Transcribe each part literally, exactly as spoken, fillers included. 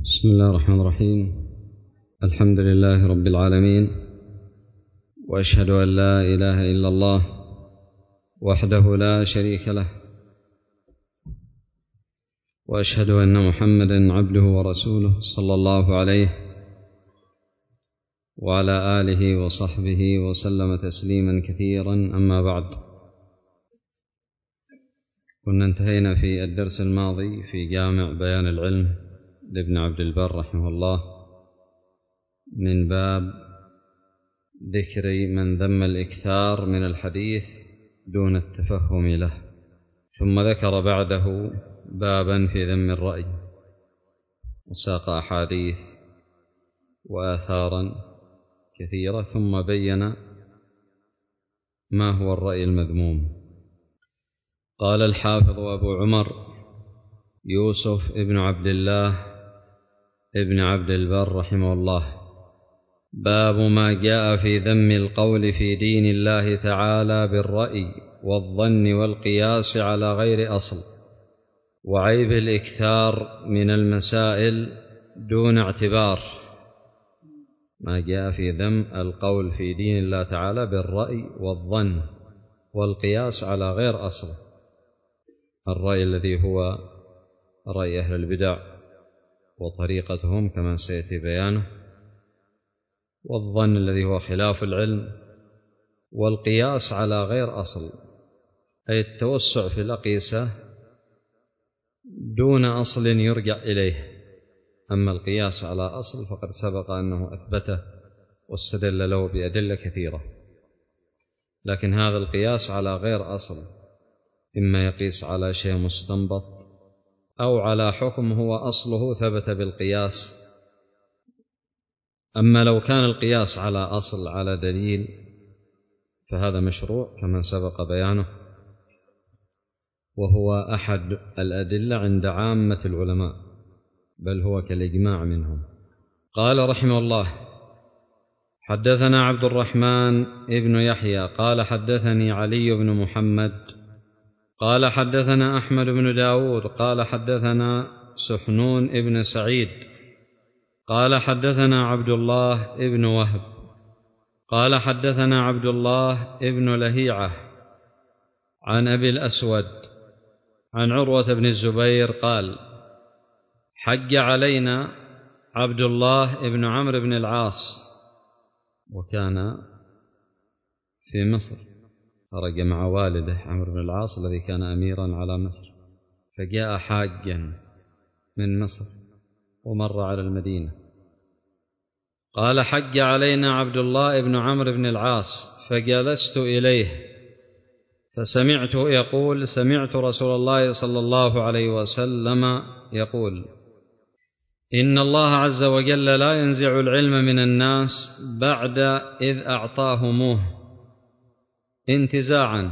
بسم الله الرحمن الرحيم. الحمد لله رب العالمين، وأشهد أن لا إله إلا الله وحده لا شريك له، وأشهد أن محمدًا عبده ورسوله صلى الله عليه وعلى آله وصحبه وسلم تسليمًا كثيرًا. أما بعد، كنا انتهينا في الدرس الماضي في جامع بيان العلم لابن عبد البر رحمه الله من باب ذكر من ذم الإكثار من الحديث دون التفهم له، ثم ذكر بعده بابا في ذم الرأي، وساق أحاديث وآثارا كثيرة، ثم بين ما هو الرأي المذموم. قال الحافظ أبو عمر يوسف ابن عبد الله ابن عبد البر رحمه الله: باب ما جاء في ذم القول في دين الله تعالى بالرأي والظن والقياس على غير أصل، وعيب الإكثار من المسائل دون اعتبار. ما جاء في ذم القول في دين الله تعالى بالرأي والظن والقياس على غير أصل، الرأي الذي هو رأي أهل البدع وطريقتهم كما سيأتي بيانه، والظن الذي هو خلاف العلم، والقياس على غير أصل أي التوسع في الأقيسة دون أصل يرجع إليه. أما القياس على أصل فقد سبق أنه أثبته واستدل له بأدلة كثيرة، لكن هذا القياس على غير أصل، إما يقيس على شيء مستنبط أو على حكم هو أصله ثبت بالقياس. أما لو كان القياس على أصل على دليل فهذا مشروع كما سبق بيانه، وهو أحد الأدلة عند عامة العلماء، بل هو كالإجماع منهم. قال رحمه الله: حدثنا عبد الرحمن ابن يحيى قال حدثني علي بن محمد قال حدثنا أحمد بن داود قال حدثنا سحنون ابن سعيد قال حدثنا عبد الله ابن وهب قال حدثنا عبد الله ابن لهيعة عن أبي الأسود عن عروة بن الزبير قال: حج علينا عبد الله ابن عمرو بن العاص، وكان في مصر، خرج مع والده عمرو بن العاص الذي كان أميرا على مصر، فجاء حاجا من مصر ومر على المدينة. قال: حج علينا عبد الله ابن عمرو بن العاص، فجلست إليه فسمعته يقول: سمعت رسول الله صلى الله عليه وسلم يقول: إن الله عز وجل لا ينزع العلم من الناس بعد إذ أعطاهموه انتزاعا،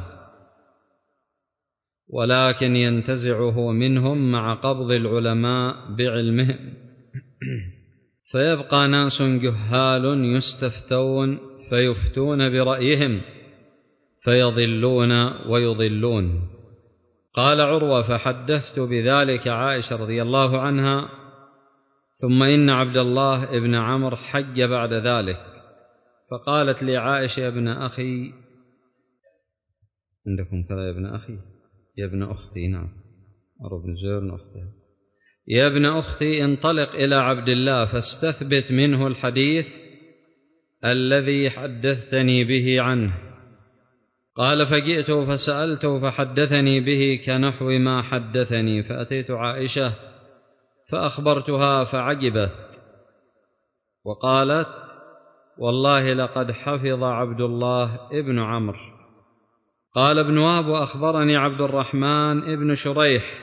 ولكن ينتزعه منهم مع قبض العلماء بعلمهم، فيبقى ناس جهال يستفتون فيفتون برأيهم فيضلون ويضلون. قال عروة: فحدثت بذلك عائشة رضي الله عنها، ثم إن عبد الله ابن عمرو حج بعد ذلك، فقالت لي عائشة: يا ابن أخي، عندكم كذا يا ابن أخي، يا ابن أختي، نعم، عروة بن الزبير بن أختي، يا ابن أختي انطلق إلى عبد الله فاستثبت منه الحديث الذي حدثتني به عنه. قال: فجئته فسألته فحدثني به كنحو ما حدثني، فأتيت عائشة فأخبرتها فعجبت وقالت: والله لقد حفظ عبد الله ابن عمرو. قال ابن وهب: أخبرني عبد الرحمن ابن شريح،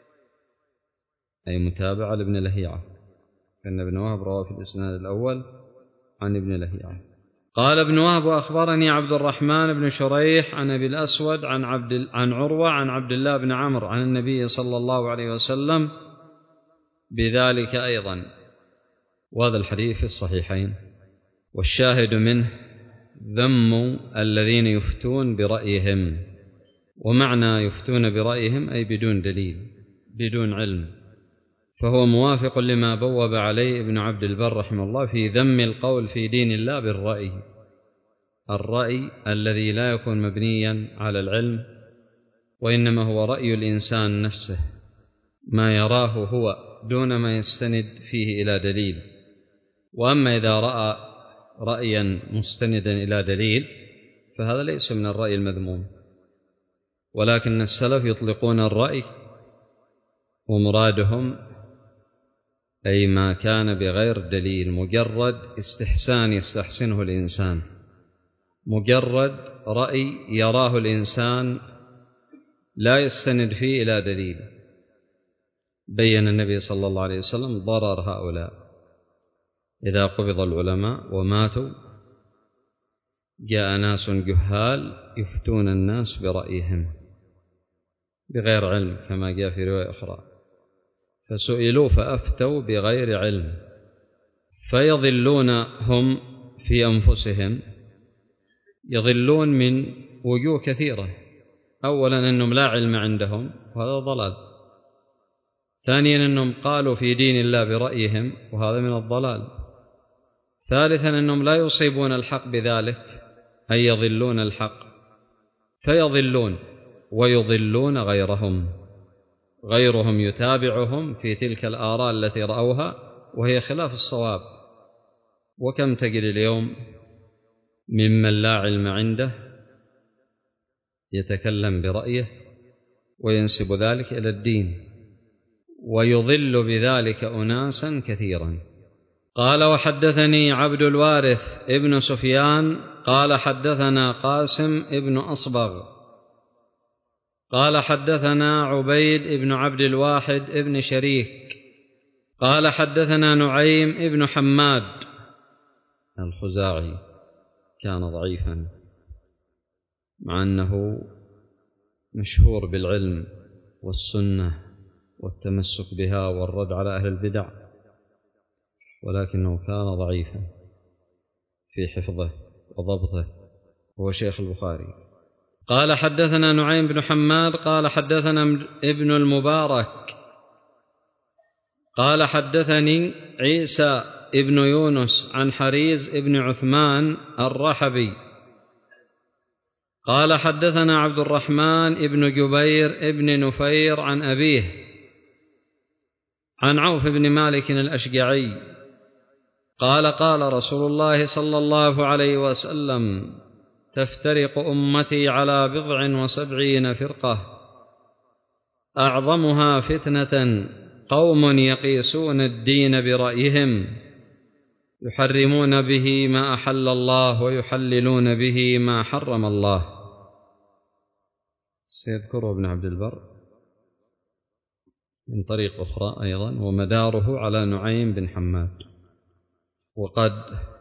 أي متابع لابن لهيعة، فإن ابن وهب روى في الإسناد الأول عن ابن لهيعة. قال ابن وهب: أخبرني عبد الرحمن بن شريح عن أبي الأسود عن, عبد عن عروة عن عبد الله بن عمرو عن النبي صلى الله عليه وسلم بذلك أيضا، وهذا الحديث في الصحيحين. والشاهد منه ذم الذين يفتون برأيهم، ومعنى يفتون برأيهم أي بدون دليل بدون علم، فهو موافق لما بوب عليه ابن عبد البر رحمه الله في ذم القول في دين الله بالرأي، الرأي الذي لا يكون مبنيا على العلم، وإنما هو رأي الإنسان نفسه، ما يراه هو دون ما يستند فيه إلى دليل. وأما إذا رأى رأيا مستندا إلى دليل فهذا ليس من الرأي المذموم، ولكن السلف يطلقون الرأي ومرادهم أي ما كان بغير دليل، مجرد استحسان يستحسنه الإنسان، مجرد رأي يراه الإنسان لا يستند فيه إلى دليل. بين النبي صلى الله عليه وسلم ضرر هؤلاء، إذا قبض العلماء وماتوا جاء ناس جهال يفتون الناس برأيهم بغير علم، كما جاء في رواية أخرى، فسئلوا فأفتوا بغير علم، فيضلون هم في أنفسهم، يضلون من وجوه كثيرة. أولا أنهم لا علم عندهم وهذا ضلال، ثانيا أنهم قالوا في دين الله برأيهم وهذا من الضلال، ثالثا أنهم لا يصيبون الحق بذلك، أي يضلون الحق، فيضلون ويضلون غيرهم، غيرهم يتابعهم في تلك الآراء التي رأوها وهي خلاف الصواب. وكم تجد اليوم ممن لا علم عنده يتكلم برأيه وينسب ذلك إلى الدين، ويضل بذلك أناسا كثيرا. قال: وحدثني عبد الوارث ابن سفيان قال حدثنا قاسم ابن أصبغ قال حدثنا عبيد ابن عبد الواحد ابن شريك قال حدثنا نعيم ابن حماد الخزاعي، كان ضعيفا مع أنه مشهور بالعلم والسنة والتمسك بها والرد على أهل البدع، ولكنه كان ضعيفا في حفظه وضبطه، هو شيخ البخاري. قال حدثنا نعيم بن حماد قال حدثنا ابن المبارك قال حدثني عيسى ابن يونس عن حريز ابن عثمان الرحبي قال حدثنا عبد الرحمن ابن جبير ابن نفير عن أبيه عن عوف بن مالك الأشجعي قال قال رسول الله صلى الله عليه وسلم: تفترق أمتي على بضع وسبعين فرقة، أعظمها فتنة قوم يقيسون الدين برأيهم، يحرمون به ما أحل الله ويحللون به ما حرم الله. سيذكره ابن عبد البر من طريق أخرى أيضا، ومداره على نعيم بن حماد، وقد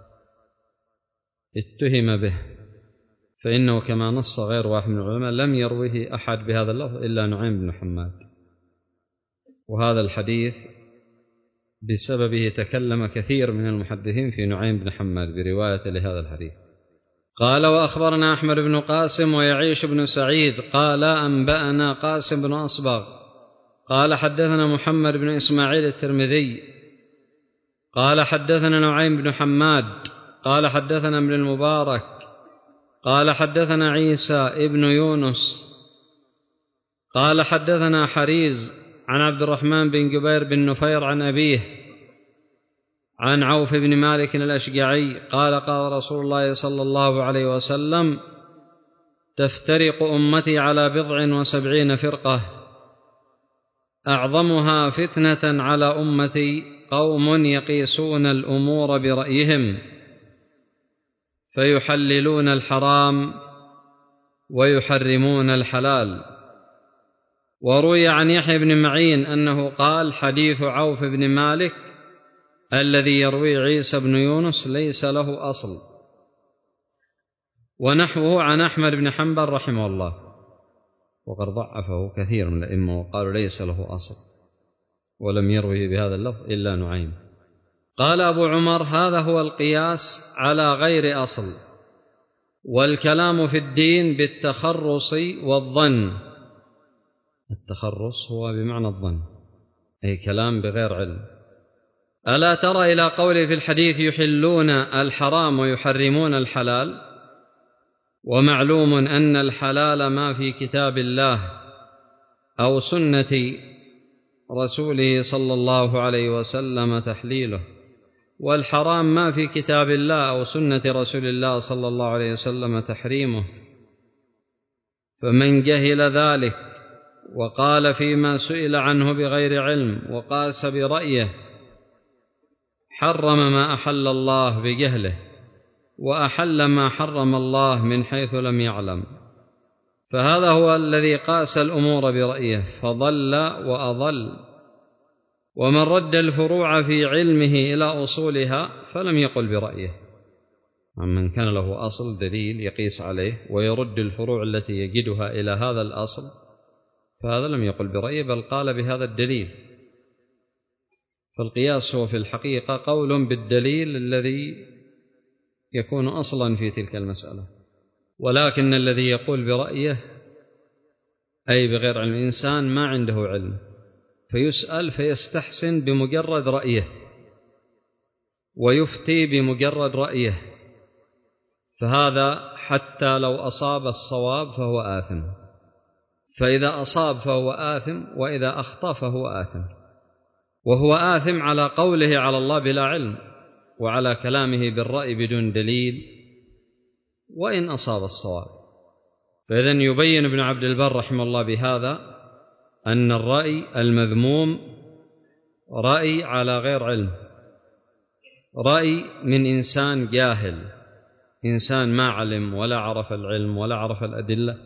اتهم به، فإنه كما نص غير واحد من العلماء لم يروه أحد بهذا اللفظ إلا نعيم بن حماد، وهذا الحديث بسببه تكلم كثير من المحدثين في نعيم بن حماد برواية لهذا الحديث. قال: وأخبرنا أحمد بن قاسم ويعيش بن سعيد قال أنبأنا قاسم بن أصبغ قال حدثنا محمد بن إسماعيل الترمذي قال حدثنا نعيم بن حماد قال حدثنا ابن المبارك قال حدثنا عيسى ابن يونس قال حدثنا حريز عن عبد الرحمن بن جبير بن نفير عن أبيه عن عوف بن مالك الأشجعي قال قال رسول الله صلى الله عليه وسلم: تفترق أمتي على بضع وسبعين فرقة، أعظمها فتنة على أمتي قوم يقيسون الأمور برأيهم، فيحللون الحرام ويحرمون الحلال. وروي عن يحيى بن معين أنه قال: حديث عوف بن مالك الذي يروي عيسى بن يونس ليس له أصل. ونحوه عن أحمد بن حنبل رحمه الله، وقد ضعفه كثير من الأئمة وقالوا ليس له أصل، ولم يروه بهذا اللفظ إلا نعيم. قال أبو عمر: هذا هو القياس على غير أصل، والكلام في الدين بالتخرص والظن. التخرص هو بمعنى الظن، أي كلام بغير علم. ألا ترى إلى قوله في الحديث يحلون الحرام ويحرمون الحلال، ومعلوم أن الحلال ما في كتاب الله أو سنة رسوله صلى الله عليه وسلم تحليله، والحرام ما في كتاب الله أو سنة رسول الله صلى الله عليه وسلم تحريمه. فمن جهل ذلك وقال فيما سئل عنه بغير علم وقاس برأيه حرم ما أحل الله بجهله، وأحل ما حرم الله من حيث لم يعلم، فهذا هو الذي قاس الأمور برأيه فضل وأضل. ومن رد الفروع في علمه إلى أصولها فلم يقل برأيه، من كان له أصل دليل يقيس عليه ويرد الفروع التي يجدها إلى هذا الأصل فهذا لم يقل برأيه بل قال بهذا الدليل. فالقياس هو في الحقيقة قول بالدليل الذي يكون أصلا في تلك المسألة، ولكن الذي يقول برأيه أي بغير علم، إنسان ما عنده علم فيسأل فيستحسن بمجرد رأيه ويفتي بمجرد رأيه، فهذا حتى لو أصاب الصواب فهو آثم، فإذا أصاب فهو آثم وإذا أخطأ فهو آثم، وهو آثم على قوله على الله بلا علم وعلى كلامه بالرأي بدون دليل وإن أصاب الصواب. فإذن يبين ابن عبد البر رحمه الله بهذا أن الرأي المذموم رأي على غير علم، رأي من إنسان جاهل، إنسان ما علم ولا عرف العلم ولا عرف الأدلة،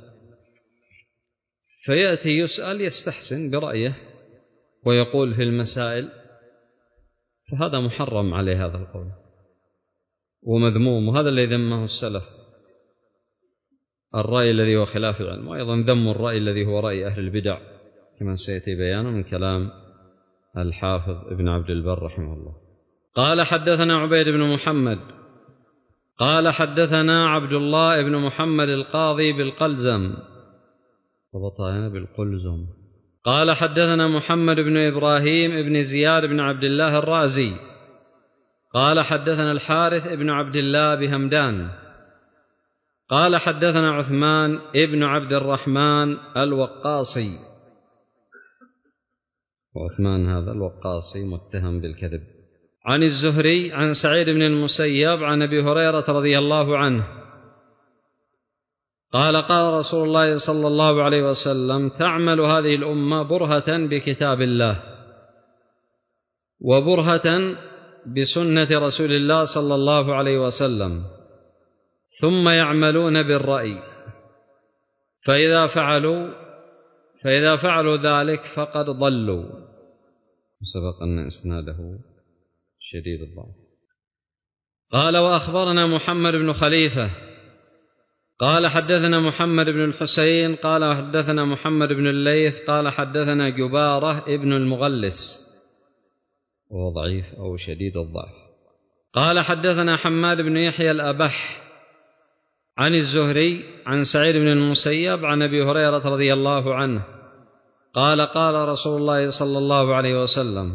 فيأتي يسأل يستحسن برأيه ويقول في المسائل، فهذا محرم عليه هذا القول ومذموم، وهذا الذي ذمه السلف، الرأي الذي هو خلاف العلم، وأيضا ذم الرأي الذي هو رأي أهل البدع كما سيأتي بيانه من كلام الحافظ ابن عبد البر رحمه الله. قال حدثنا عبيد بن محمد قال حدثنا عبد الله بن محمد القاضي بالقلزم وبطانا بالقلزم قال حدثنا محمد بن إبراهيم بن زياد بن عبد الله الرازي قال حدثنا الحارث بن عبد الله بهمدان قال حدثنا عثمان ابن عبد الرحمن الوقاصي، وعثمان هذا الوقاصي متهم بالكذب، عن الزهري عن سعيد بن المسيب عن أبي هريرة رضي الله عنه قال قال رسول الله صلى الله عليه وسلم تعمل هذه الأمة برهة بكتاب الله وبرهة بسنة رسول الله صلى الله عليه وسلم، ثم يعملون بالرأي، فإذا فعلوا فإذا فعلوا ذلك فقد ضلوا. سبق أن إسناده شديد الضعف. قال وأخبرنا محمد بن خليفة قال حدثنا محمد بن الحسين قال حدثنا محمد بن الليث قال حدثنا جبارة ابن المغلس وهو ضعيف أو شديد الضعف. قال حدثنا حماد بن يحيى الأبح عن الزهري عن سعيد بن المسيب عن أبي هريرة رضي الله عنه قال قال رسول الله صلى الله عليه وسلم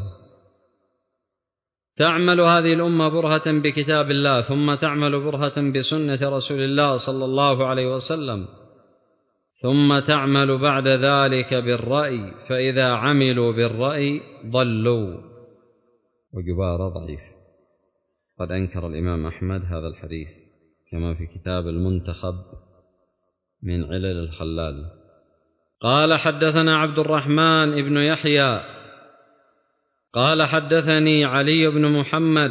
تعمل هذه الأمة برهة بكتاب الله ثم تعمل برهة بسنة رسول الله صلى الله عليه وسلم ثم تعمل بعد ذلك بالرأي، فإذا عملوا بالرأي ضلوا. وجبارة ضعيف، قد أنكر الإمام أحمد هذا الحديث كما في كتاب المنتخب من علل الخلال. قال حدثنا عبد الرحمن بن يحيى قال حدثني علي بن محمد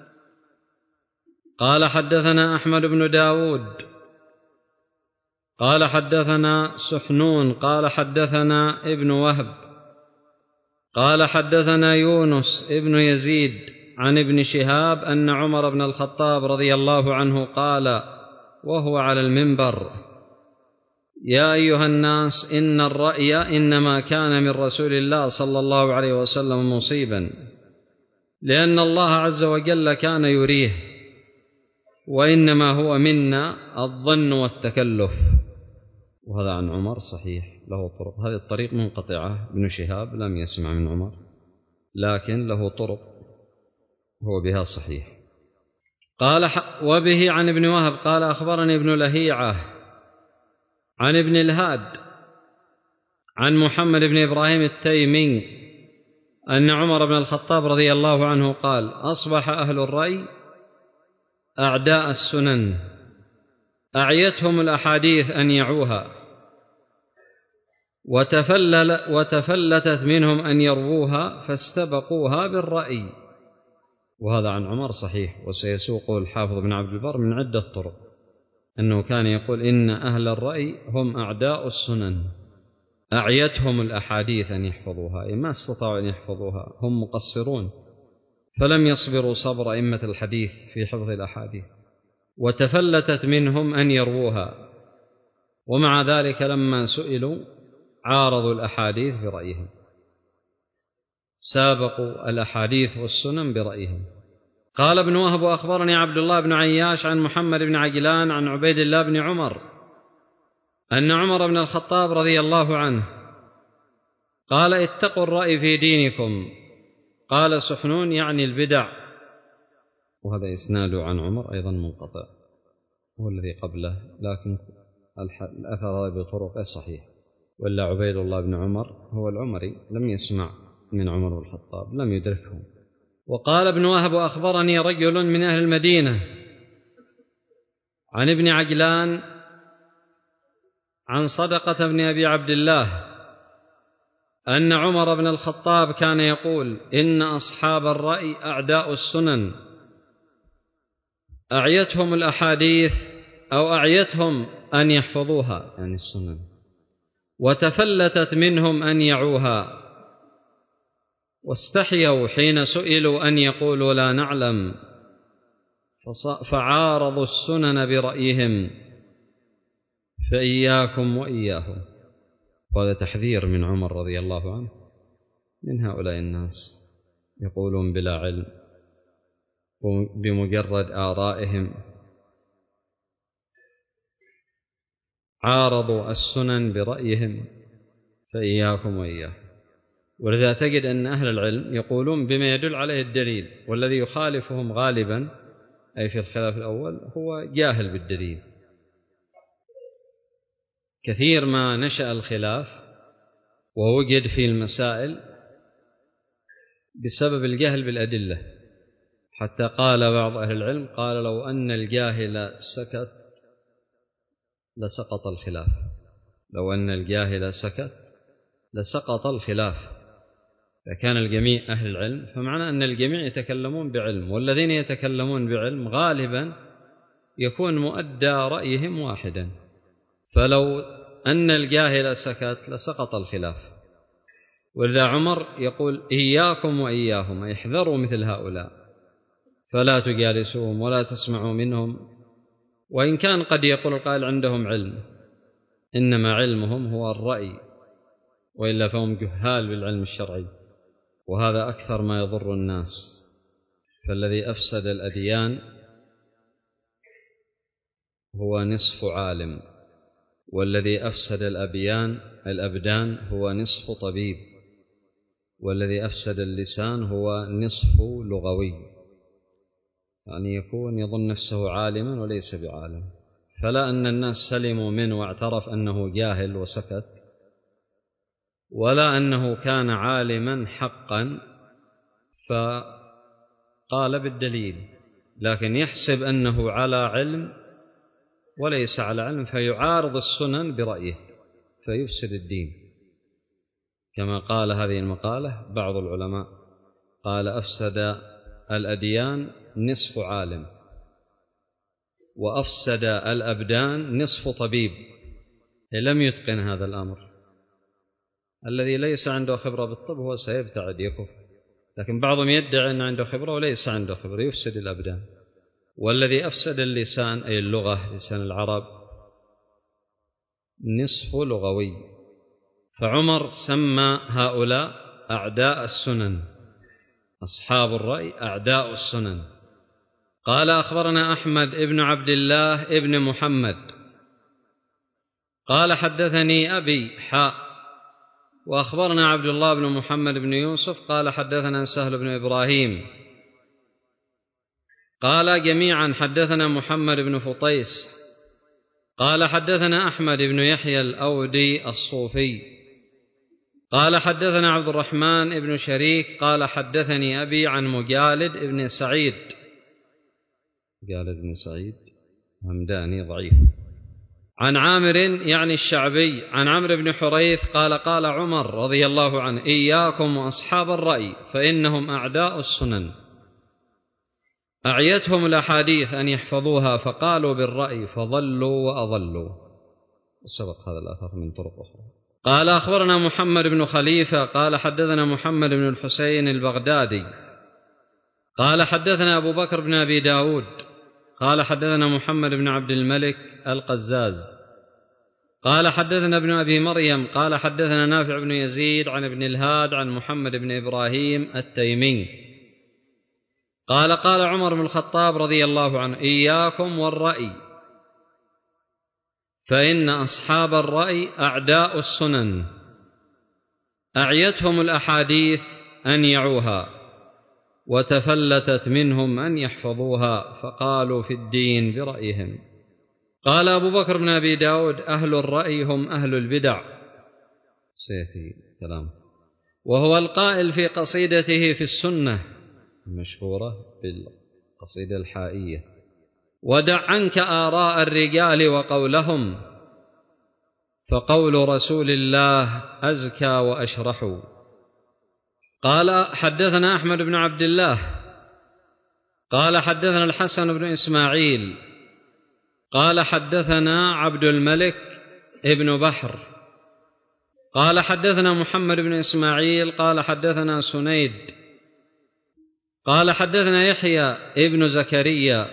قال حدثنا أحمد بن داود قال حدثنا سحنون قال حدثنا ابن وهب قال حدثنا يونس ابن يزيد عن ابن شهاب أن عمر بن الخطاب رضي الله عنه قال وهو على المنبر يا أيها الناس إن الرأي إنما كان من رسول الله صلى الله عليه وسلم مصيبا، لأن الله عز وجل كان يريه، وإنما هو منا الظن والتكلف. وهذا عن عمر صحيح له طرق، هذه الطريق منقطعة، ابن شهاب لم يسمع من عمر لكن له طرق هو بها صحيح. قال وبه عن ابن وهب قال أخبرني ابن لهيعة عن ابن الهاد عن محمد بن إبراهيم التيمي أن عمر بن الخطاب رضي الله عنه قال: أصبح أهل الرأي أعداء السنن أعيتهم الأحاديث أن يعوها، وتفلل وتفلتت منهم أن يرووها فاستبقوها بالرأي. وهذا عن عمر صحيح، وسيسوقه الحافظ بن عبد البر من عدة طرق أنه كان يقول إن أهل الرأي هم أعداء السنن أعيتهم الأحاديث أن يحفظوها، أي ما استطاعوا أن يحفظوها، هم مقصرون فلم يصبروا صبر أئمة الحديث في حفظ الأحاديث، وتفلتت منهم أن يرووها، ومع ذلك لما سئلوا عارضوا الأحاديث برأيهم، سابقوا الأحاديث والسنن برأيهم. قال ابن وهب أخبرني عبد الله بن عياش عن محمد بن عجلان عن عبيد الله بن عمر أن عمر بن الخطاب رضي الله عنه قال: اتقوا الرأي في دينكم. قال سحنون يعني البدع، وهذا إسناده عن عمر أيضا منقطع، هو الذي قبله، لكن الأثر هذا بطرق صحيح، ولا عبيد الله بن عمر هو العمري لم يسمع من عمر بن الخطاب، لم يدركه. وقال ابن وهب أخبرني رجل من أهل المدينة عن ابن عجلان عن صدقة بن أبي عبد الله أن عمر بن الخطاب كان يقول: إن أصحاب الرأي أعداء السنن أعيتهم الأحاديث أو أعيتهم أن يحفظوها، يعني السنن، وتفلتت منهم أن يعوها، واستحيوا حين سئلوا أن يقولوا لا نعلم، فعارضوا السنن برأيهم، فإياكم وإياهم. وهذا تحذير من عمر رضي الله عنه من هؤلاء الناس يقولون بلا علم بمجرد آرائهم، عارضوا السنن برأيهم، فإياكم وإياهم. ولذا تجد أن أهل العلم يقولون بما يدل عليه الدليل، والذي يخالفهم غالبا أي في الخلاف الأول هو جاهل بالدليل. كثير ما نشأ الخلاف ووجد في المسائل بسبب الجهل بالأدلة، حتى قال بعض أهل العلم قال: لو أن الجاهل سكت لسقط الخلاف، لو أن الجاهل سكت لسقط الخلاف. إذا كان الجميع أهل العلم فمعنى أن الجميع يتكلمون بعلم، والذين يتكلمون بعلم غالبا يكون مؤدى رأيهم واحدا، فلو أن الجاهل سكت لسقط الخلاف. ولذا عمر يقول: إياكم وإياهم، احذروا مثل هؤلاء، فلا تجالسوهم ولا تسمعوا منهم، وإن كان قد يقول القائل عندهم علم، إنما علمهم هو الرأي، وإلا فهم جهال بالعلم الشرعي، وهذا أكثر ما يضر الناس. فالذي أفسد الأديان هو نصف عالم، والذي أفسد الأبيان الأبدان هو نصف طبيب، والذي أفسد اللسان هو نصف لغوي، يعني يكون يظن نفسه عالما وليس بعالم. فلا أن الناس سلموا منه واعترف أنه جاهل وسكت، ولا أنه كان عالما حقا فقال بالدليل، لكن يحسب أنه على علم وليس على علم، فيعارض السنن برأيه فيفسد الدين. كما قال هذه المقالة بعض العلماء، قال: أفسد الأديان نصف عالم، وأفسد الأبدان نصف طبيب. لم يتقن هذا الأمر. الذي ليس عنده خبرة بالطب هو سيبتعد يكف، لكن بعضهم يدعي أن عنده خبرة وليس عنده خبرة، يفسد الأبدان. والذي أفسد اللسان أي اللغة، لسان العرب، نصف لغوي. فعمر سمى هؤلاء أعداء السنن، أصحاب الرأي أعداء السنن. قال: أخبرنا أحمد بن عبد الله بن محمد قال: حدثني أبي حاء وأخبرنا عبد الله بن محمد بن يوسف قال حدثنا سهل بن إبراهيم قال جميعا حدثنا محمد بن فطيس قال حدثنا أحمد بن يحيى الأودي الصوفي قال حدثنا عبد الرحمن بن شريك قال حدثني أبي عن مجالد بن سعيد. مجالد بن سعيد همداني ضعيف. عن عامر يعني الشعبي عن عمرو بن حريث قال قال عمر رضي الله عنه: إياكم وأصحاب الرأي فإنهم أعداء السنن. أعيتهم الأحاديث أن يحفظوها فقالوا بالرأي فضلوا وأضلوا. وسبق هذا الأثر من طرق أخرى. قال أخبرنا محمد بن خليفة قال حدثنا محمد بن الحسين البغدادي قال حدثنا أبو بكر بن أبي داود قال حدثنا محمد بن عبد الملك القزاز قال حدثنا ابن أبي مريم قال حدثنا نافع بن يزيد عن ابن الهاد عن محمد بن إبراهيم التيمي قال قال عمر بن الخطاب رضي الله عنه: إياكم والرأي فإن أصحاب الرأي أعداء السنن. أعيتهم الأحاديث أن يعوها وتفلتت منهم أن يحفظوها فقالوا في الدين برأيهم. قال أبو بكر بن أبي داود: أهل الرأي هم أهل البدع. سيفي كلام. وهو القائل في قصيدته في السنة المشهورة بالقصيدة الحائية: ودع عنك آراء الرجال وقولهم فقول رسول الله أزكى وأشرح. قال حدثنا أحمد بن عبد الله قال حدثنا الحسن بن إسماعيل قال حدثنا عبد الملك ابن بحر قال حدثنا محمد بن إسماعيل قال حدثنا سنيد قال حدثنا يحيى ابن زكريا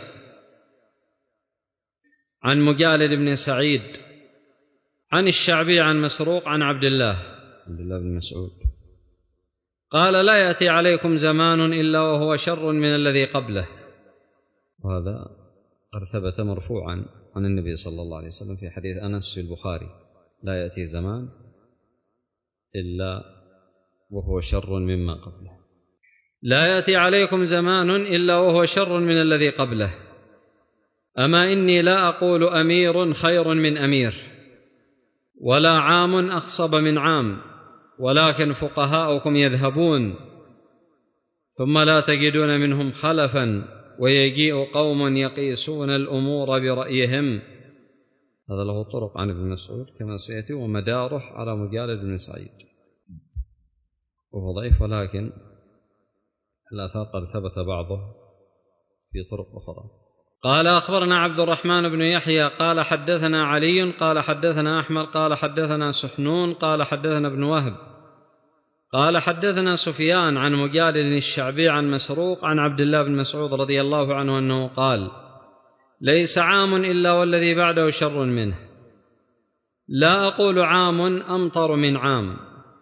عن مجالد بن سعيد عن الشعبي عن مسروق عن عبد الله عبد الله بن مسعود قال: لا يأتي عليكم زمان إلا وهو شر من الذي قبله. وهذا قد ثبت مرفوعا عن النبي صلى الله عليه وسلم في حديث أنس في البخاري: لا يأتي زمان إلا وهو شر مما قبله. لا يأتي عليكم زمان إلا وهو شر من الذي قبله. أما إني لا أقول أمير خير من أمير ولا عام أخصب من عام، ولكن فقهاؤكم يذهبون ثم لا تجدون منهم خلفا ويجيء قوم يقيسون الأمور برأيهم. هذا له طرق عن ابن مسعود كما سيأتي، ومداره على مجالد بن سعيد، وهو ضعيف، ولكن الآثار قد ثبت بعضه في طرق أخرى. قال أخبرنا عبد الرحمن بن يحيى قال حدثنا علي قال حدثنا أحمد قال حدثنا سحنون قال حدثنا ابن وهب قال حدثنا سفيان عن مجالد الشعبي عن مسروق عن عبد الله بن مسعود رضي الله عنه أنه قال: ليس عام إلا والذي بعده شر منه. لا أقول عام أمطر من عام،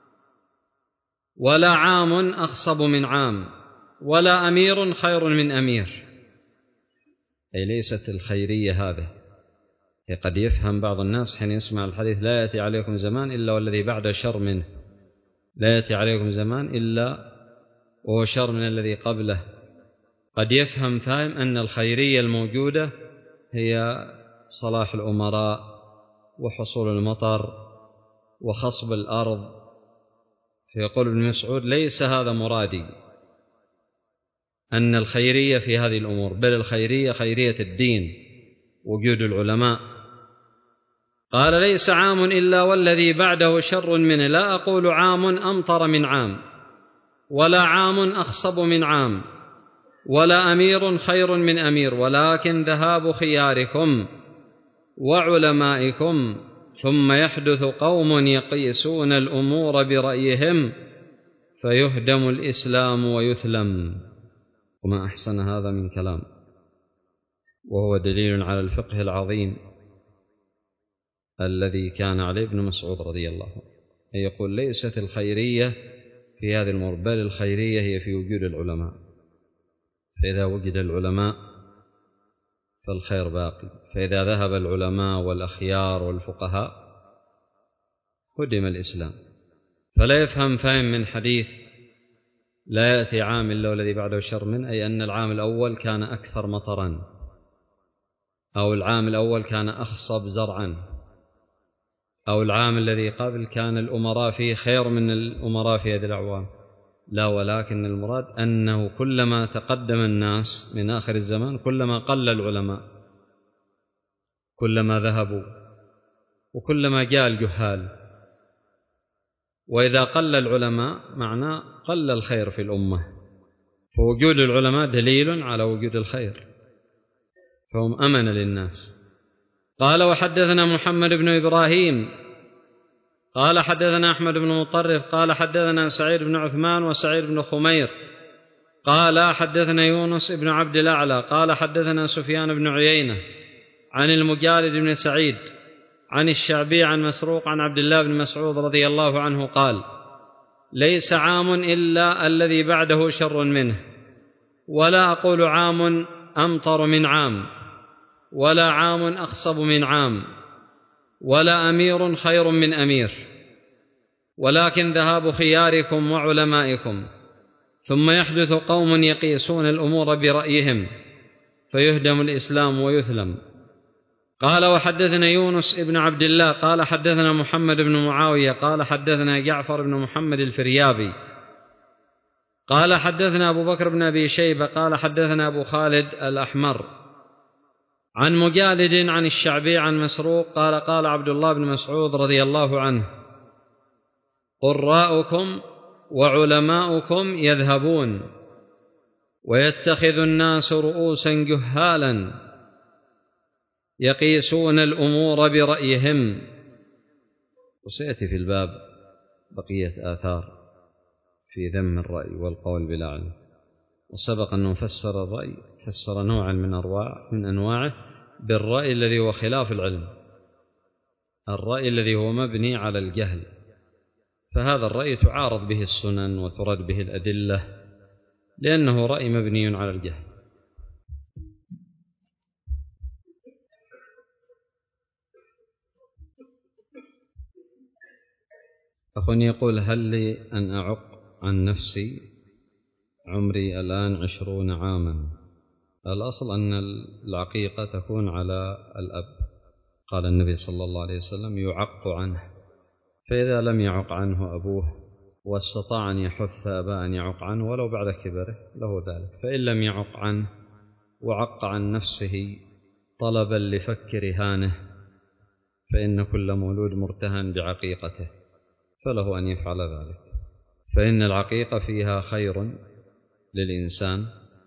ولا عام أخصب من عام، ولا أمير خير من أمير. أي ليست الخيرية هذا. قد يفهم بعض الناس حين يسمع الحديث: لا يأتي عليكم زمان إلا والذي بعده شر منه، لا يأتي عليكم زمان إلا وهو شر من الذي قبله. قد يفهم فاهم أن الخيرية الموجودة هي صلاح الأمراء وحصول المطر وخصب الأرض، فيقول ابن مسعود: ليس هذا مرادي أن الخيرية في هذه الأمور، بل الخيرية خيرية الدين، وجود العلماء. قال: ليس عام إلا والذي بعده شر منه. لا أقول عام أمطر من عام، ولا عام أخصب من عام، ولا أمير خير من أمير، ولكن ذهاب خياركم وعلمائكم ثم يحدث قوم يقيسون الأمور برأيهم فيهدم الإسلام ويثلم. وما أحسن هذا من كلام، وهو دليل على الفقه العظيم الذي كان عليه ابن مسعود رضي الله عنه. يقول: ليست الخيرية في هذه الأمور، بل الخيرية هي في وجود العلماء، فإذا وجد العلماء فالخير باقي، فإذا ذهب العلماء والأخيار والفقهاء هدم الإسلام. فلا يفهم فهم من حديث لا يأتي عام إلا والذي بعده شر منه، أي أن العام الأول كان أكثر مطرا، أو العام الأول كان أخصب زرعا، أو العام الذي قبل كان الأمراء فيه خير من الأمراء في هذه الأعوام. لا، ولكن المراد أنه كلما تقدم الناس من آخر الزمان كلما قل العلماء، كلما ذهبوا، وكلما جاء الجهال. وإذا قل العلماء معناه قل الخير في الأمة، فوجود العلماء دليل على وجود الخير، فهم أمن للناس. قال: وحدثنا محمد بن إبراهيم قال حدثنا أحمد بن مطرف قال حدثنا سعيد بن عثمان وسعيد بن خمير قال حدثنا يونس بن عبد الأعلى قال حدثنا سفيان بن عيينة عن المجالد بن سعيد عن الشعبي عن مسروق عن عبد الله بن مسعود رضي الله عنه قال: ليس عام إلا الذي بعده شر منه، ولا أقول عام أمطر من عام، ولا عام أخصب من عام، ولا أمير خير من أمير، ولكن ذهاب خياركم وعلمائكم، ثم يحدث قوم يقيسون الأمور برأيهم فيهدم الإسلام ويثلم. قال: وحدثنا يونس بن عبد الله قال حدثنا محمد بن معاوية قال حدثنا جعفر بن محمد الفريابي قال حدثنا أبو بكر بن أبي شيبة قال حدثنا أبو خالد الأحمر عن مجالد عن الشعبي عن مسروق قال: قال عبد الله بن مسعود رضي الله عنه: قراؤكم وعلماؤكم يذهبون، ويتخذ الناس رؤوسا جهالا يقيسون الأمور برأيهم. وسيأتي في الباب بقية آثار في ذم الرأي والقول بلا علم. وسبق أنه فسر الرأي، فسر نوعا من أنواع من أنواعه بالرأي الذي هو خلاف العلم، الرأي الذي هو مبني على الجهل، فهذا الرأي تعارض به السنن وترد به الأدلة، لأنه رأي مبني على الجهل. أخوني يقول: هل لي أن أعق عن نفسي؟ عمري الآن عشرون عاما. الأصل أن العقيقة تكون على الأب، قال النبي صلى الله عليه وسلم: يعق عنه. فإذا لم يعق عنه أبوه واستطاع أن يحث أباه أن يعق عنه ولو بعد كبره له ذلك. فإن لم يعق عنه وعق عن نفسه طلبا لفك رهانه، فإن كل مولود مرتهن بعقيقته، فله أن يفعل ذلك، فإن العقيقة فيها خير للإنسان،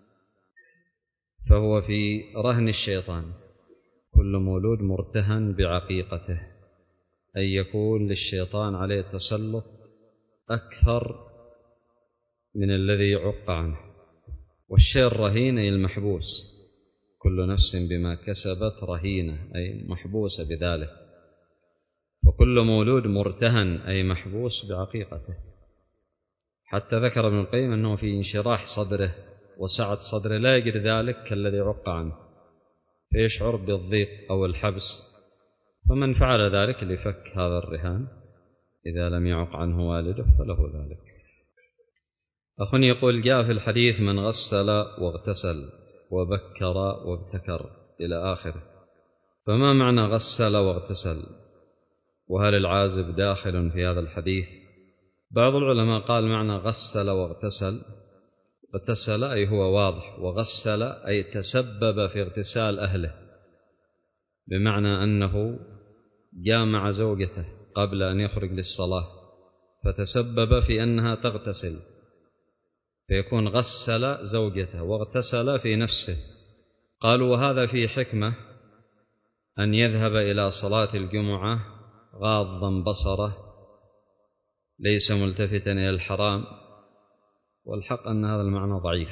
فهو في رهن الشيطان. كل مولود مرتهن بعقيقته، أن يكون للشيطان عليه تسلط أكثر من الذي يعق عنه. والشيء الرهين أي المحبوس، كل نفس بما كسبت رهينة أي محبوسة بذلك، وكل مولود مرتهن أي محبوس بعقيقته. حتى ذكر ابن القيم أنه في انشراح صدره وسعة صدره لا يجد ذلك كالذي عق عنه، فيشعر بالضيق أو الحبس. فمن فعل ذلك لفك هذا الرهان إذا لم يعق عنه والده فله ذلك. أخ يقول: جاء في الحديث: من غسل واغتسل وبكر وابتكر إلى آخره، فما معنى غسل واغتسل؟ وهل العازب داخل في هذا الحديث؟ بعض العلماء قال معنى غسل واغتسل، اغتسل أي هو واضح، وغسل أي تسبب في اغتسال أهله، بمعنى أنه جاء مع زوجته قبل أن يخرج للصلاة فتسبب في أنها تغتسل، فيكون غسل زوجته واغتسل في نفسه. قالوا: وهذا فيه حكمة، أن يذهب إلى صلاة الجمعة غاضا بصره ليس ملتفتا إلى الحرام. والحق أن هذا المعنى ضعيف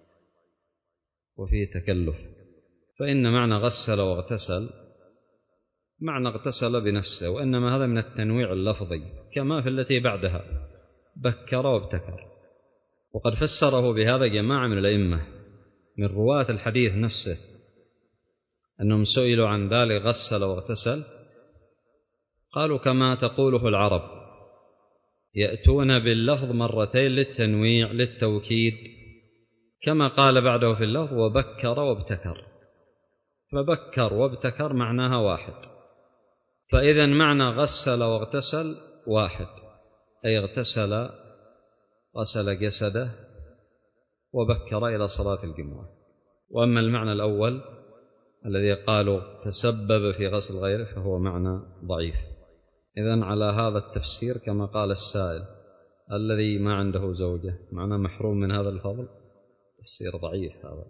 وفيه تكلف، فإن معنى غسل واغتسل معنى اغتسل بنفسه، وإنما هذا من التنويع اللفظي كما في التي بعدها بكر وابتكر. وقد فسره بهذا جماعة من الأئمة من رواة الحديث نفسه، أنهم سئلوا عن ذلك غسل واغتسل قالوا: كما تقوله العرب، يأتون باللفظ مرتين للتنويع للتوكيد، كما قال بعده في اللفظ وبكر وابتكر، فبكر وابتكر معناها واحد، فإذا معنى غسل واغتسل واحد، أي اغتسل غسل جسده وبكر إلى صلاة الجمعة. وأما المعنى الأول الذي قالوا تسبب في غسل غيره فهو معنى ضعيف. إذن على هذا التفسير كما قال السائل الذي ما عنده زوجة معناه محروم من هذا الفضل، تفسير ضعيف هذا.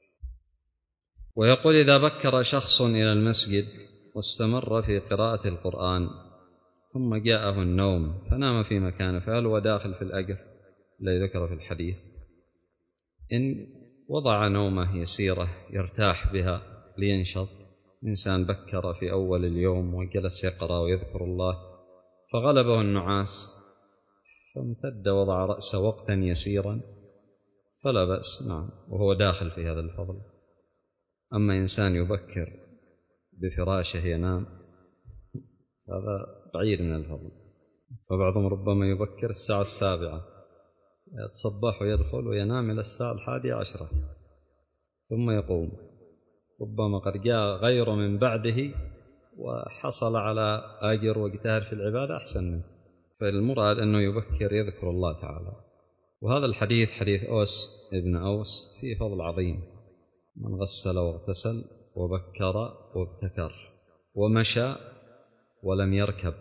ويقول إذا بكر شخص إلى المسجد واستمر في قراءة القرآن ثم جاءه النوم فنام في مكانه، فهل هو داخل في الأجر الذي ذكر في الحديث؟ إن وضع نومه يسيرة يرتاح بها لينشط، إنسان بكر في أول اليوم وجلس يقرأ ويذكر الله فغلبه النعاس فامتد وضع رأسه وقتا يسيرا فلا بأس، نعم، وهو داخل في هذا الفضل. أما إنسان يبكر بفراشه ينام هذا بعيد من الفضل، فبعضهم ربما يبكر الساعة السابعة يتصبح ويدخل وينام إلى الساعة الحادية عشرة ثم يقوم، ربما قد جاء غيره من بعده وحصل على أجر واجتهد في العبادة أحسن منه. فالمراد أنه يبكر يذكر الله تعالى. وهذا الحديث حديث أوس ابن أوس فيه فضل عظيم، من غسل واغتسل وبكر وابتكر ومشى ولم يركب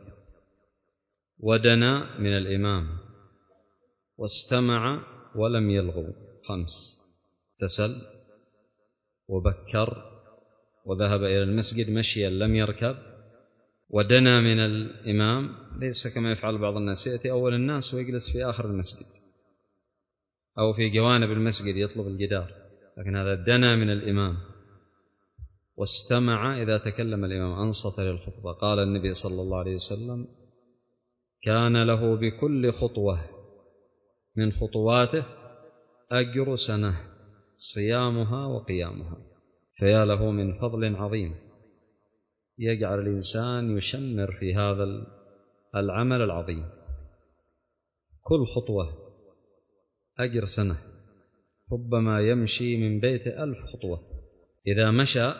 ودنا من الإمام واستمع ولم يلغو، خمس: اغتسل وبكر وذهب إلى المسجد مشيا لم يركب ودنا من الإمام، ليس كما يفعل بعض الناس يأتي أول الناس ويجلس في آخر المسجد أو في جوانب المسجد يطلب الجدار، لكن هذا دنا من الإمام واستمع، إذا تكلم الإمام أنصت للخطبة. قال النبي صلى الله عليه وسلم كان له بكل خطوة من خطواته أجر سنة صيامها وقيامها، فيا له من فضل عظيم يجعل الإنسان يشمر في هذا العمل العظيم. كل خطوة أجر سنة، ربما يمشي من بيته ألف خطوة، إذا مشى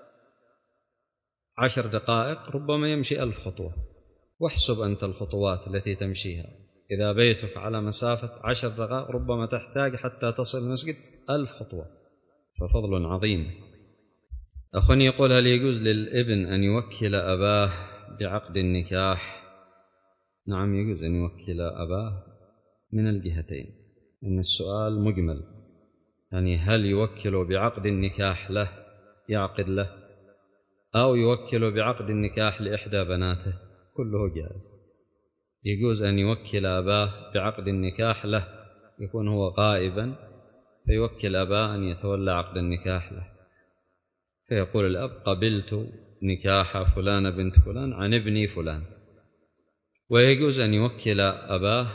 عشر دقائق ربما يمشي ألف خطوة، واحسب أنت الخطوات التي تمشيها، إذا بيتك على مسافة عشر دقائق ربما تحتاج حتى تصل المسجد ألف خطوة، ففضل عظيم. أخواني يقول هل يجوز للابن أن يوكل أباه بعقد النكاح؟ نعم يجوز أن يوكل أباه من الجهتين، إن السؤال مجمل، يعني هل يوكل بعقد النكاح له يعقد له أو يوكل بعقد النكاح لإحدى بناته، كله جائز. يجوز أن يوكل أباه بعقد النكاح له، يكون هو غائبا فيوكل أباه أن يتولى عقد النكاح له، فيقول الأب قبلت نكاح فلان بنت فلان عن ابني فلان. ويجوز أن يوكل أباه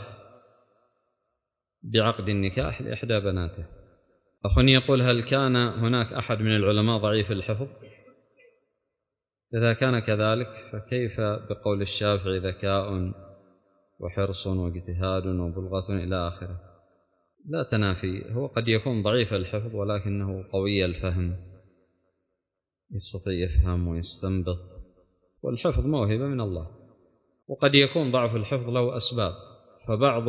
بعقد النكاح لإحدى بناته. أخواني يقول هل كان هناك أحد من العلماء ضعيف الحفظ؟ إذا كان كذلك فكيف بقول الشافعي ذكاء وحرص واجتهاد وبلغة إلى آخره؟ لا تنافي، هو قد يكون ضعيف الحفظ ولكنه قوي الفهم، يستطيع يفهم ويستنبط، والحفظ موهبة من الله. وقد يكون ضعف الحفظ له أسباب، فبعض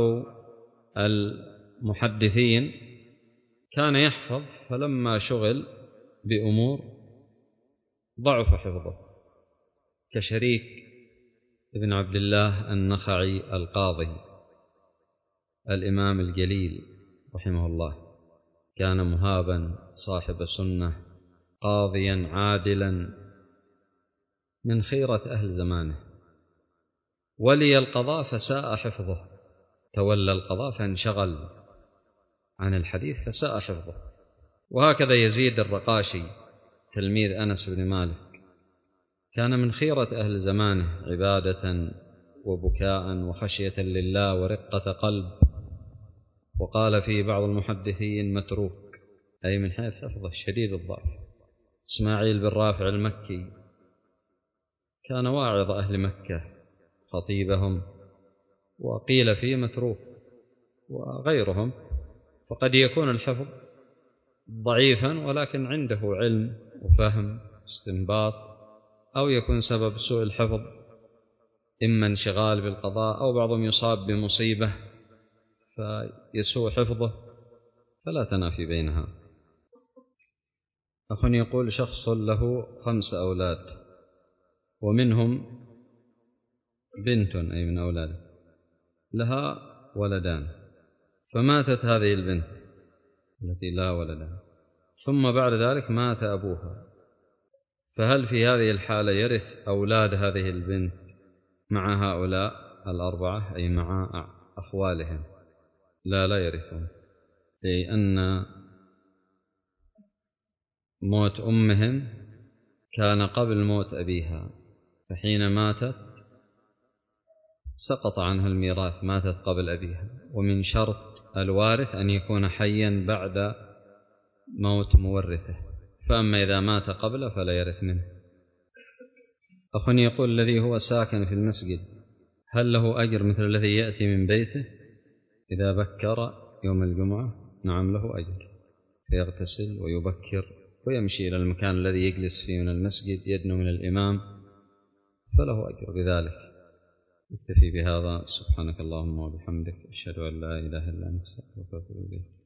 المحدثين كان يحفظ فلما شغل بأمور ضعف حفظه، كشريك ابن عبد الله النخعي القاضي الإمام الجليل رحمه الله، كان مهابا صاحب سنة قاضيا عادلا من خيرة أهل زمانه، ولي القضاء فساء حفظه، تولى القضاء فانشغل عن الحديث فساء حفظه. وهكذا يزيد الرقاشي تلميذ أنس بن مالك، كان من خيرة أهل زمانه عبادة وبكاء وخشية لله ورقة قلب، وقال في بعض المحدثين متروك، أي من حيث حفظه شديد الضعف. إسماعيل بن رافع المكي كان واعظ أهل مكة خطيبهم، وقيل فيه متروك وغيرهم، فقد يكون الحفظ ضعيفا ولكن عنده علم وفهم استنباط، أو يكون سبب سوء الحفظ إما انشغال بالقضاء، أو بعضهم يصاب بمصيبة فيسوء حفظه، فلا تنافي بينها. أخ يقول شخص له خمس أولاد ومنهم بنت أي من أولاده لها ولدان، فماتت هذه البنت التي لا ولدان، ثم بعد ذلك مات أبوها، فهل في هذه الحالة يرث أولاد هذه البنت مع هؤلاء الأربعة أي مع أخوالهم؟ لا لا يرثون، لأن موت أمهم كان قبل موت أبيها، فحين ماتت سقط عنها الميراث، ماتت قبل أبيها، ومن شرط الوارث أن يكون حيا بعد موت مورثه، فأما إذا مات قبله فلا يرث منه. أخ يقول الذي هو ساكن في المسجد هل له أجر مثل الذي يأتي من بيته إذا بكر يوم الجمعة؟ نعم له أجر، فيغتسل ويبكر ويمشي إلى المكان الذي يجلس فيه من المسجد يدنو من الإمام، فله أجر بذلك. نكتفي بهذا، سبحانك اللهم وبحمدك، أشهد أن لا إله إلا أنت، أستغفرك وأتوب إليك.